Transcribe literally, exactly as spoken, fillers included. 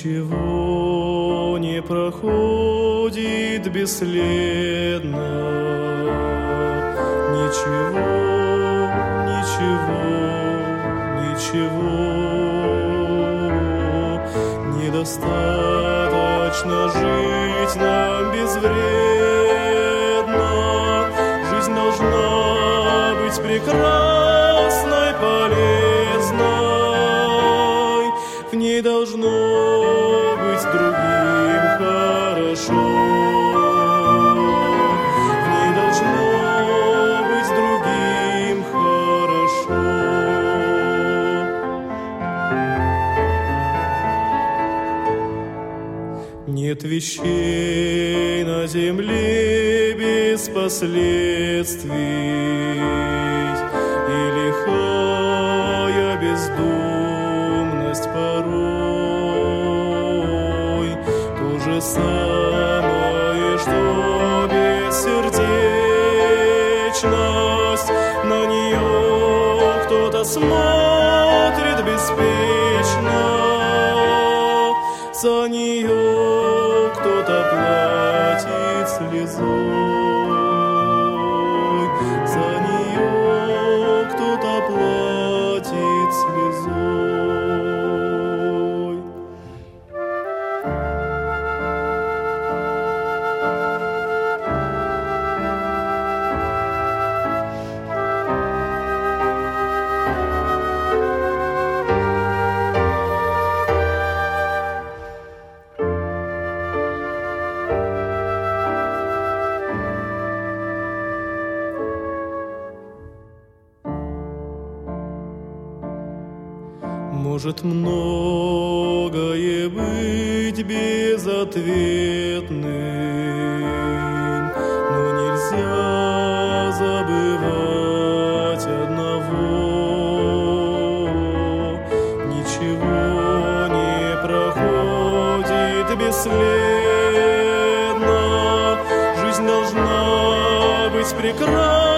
Ничего не проходит бесследно. Ничего, ничего, ничего. Недостаточно жить нам безвредно. Жизнь должна быть прекрасной, полезной. В ней должно быть другим хорошо. В ней должно быть другим хорошо. Нет вещей на земле без последствий, и лихая бездумность порой то же самое, что бессердечность. На нее кто-то смотрит беспечно, за нее кто-то платит слезой, за нее кто-то платит слезой. Может многое быть безответным, но нельзя забывать одного. Ничего не проходит бесследно. Жизнь должна быть прекрасна.